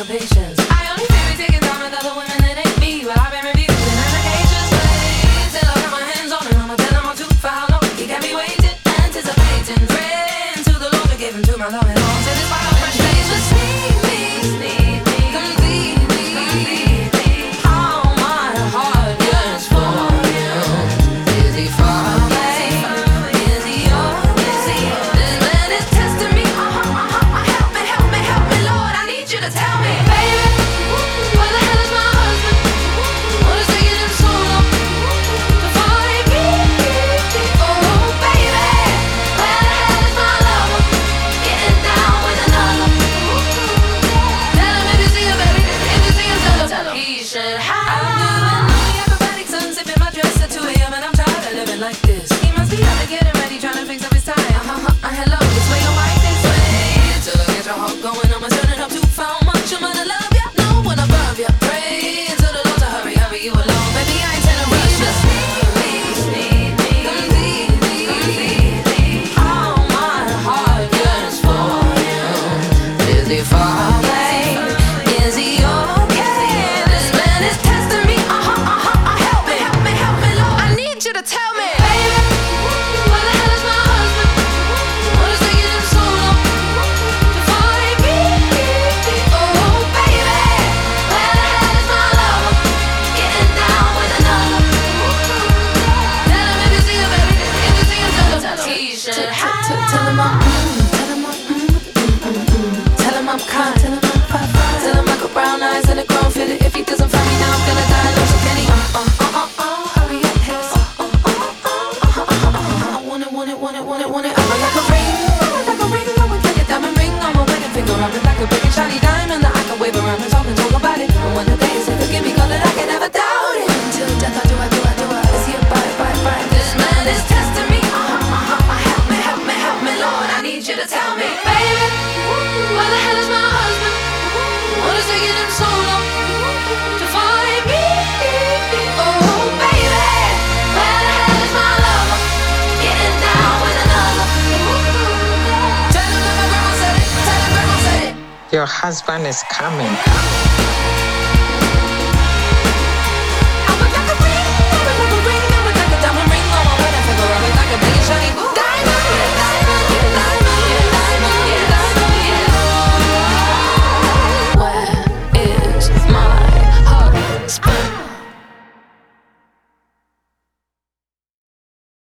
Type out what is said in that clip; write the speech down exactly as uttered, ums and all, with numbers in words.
patience. I only feel me taking time with other women that ain't me, but I've been refusing applications. Wait till I got my hands on him, I'ma tell him I'll do for how long. He got me waiting, anticipating, praying to the Lord to give him to my love and all. So this why I'm frustrated. Just need me, need me, complete me, complete me. How my heart yearns for you. Is he far away? Is he yours? Is he yours? This man is testing me. Uh-huh, uh-huh. Help me, help me, help me, Lord. I need you to tell me, baby, where the hell is my husband? What is taking him so long to find me? Oh, baby, where the hell is my lover? Getting down with another. Tell him if you see him, baby. If you see him, tell him, tell him. He should have. I'm doing the acrobatic sunset in my dress at two a.m. and I'm tired of living like this. He must be out to get him ready, trying to fix up his tie. Uh-huh, uh, hello, this way, your wife this way. Till I get your heart going, I'ma turn it up to how much I'm gonna love ya. No one above ya. Pray to the Lord to hurry, hurry you along. Baby, I ain't tell him rush. Just need me, need me, complete me, complete me. How my heart yearns for you. Is he far away? Is he okay? This man is testing me. Uh-huh, uh-huh. Help me, help me, help me, Lord. I need you to tell me, baby, where the hell is my husband? What is taking him so long to find me? Oh, baby, where the hell is my lover? Getting down with another. Tell him if you see him, baby. If you see him, tell him, tell him. He should have. Tell him I'm, mm, tell him I'm, mm, mm, mm, mm. Tell him I'm kind. Tell him I'm fine, fine. Tell him I got brown eyes and a grown fitted. If he doesn't find me now, I'm gonna die alone. So can he? Uh, uh, uh, uh, uh. Hurry up, haste. Uh, uh, uh, uh, uh, uh, uh, uh. I want it, want it, want it, want it, want it. I'm like a ring, I'm like a ring. I want like a diamond ring on my wedding finger. I'm like a big and shiny diamond that I can wave around and talk and talk about it. And when the day is forgive me, call it, I can never doubt it. Until death, I do, I do, I do. I is he a bite, bite, bite? This man is testing me. Uh-huh, uh-huh. Help me, help me, help me, Lord. I need you to tell me, baby, where the hell is my husband? What is taking him so long to find me? Oh, baby, where the hell is my lover? Getting down with another. Tell him that my grandma said it. Tell him grandma said it. Your husband is coming.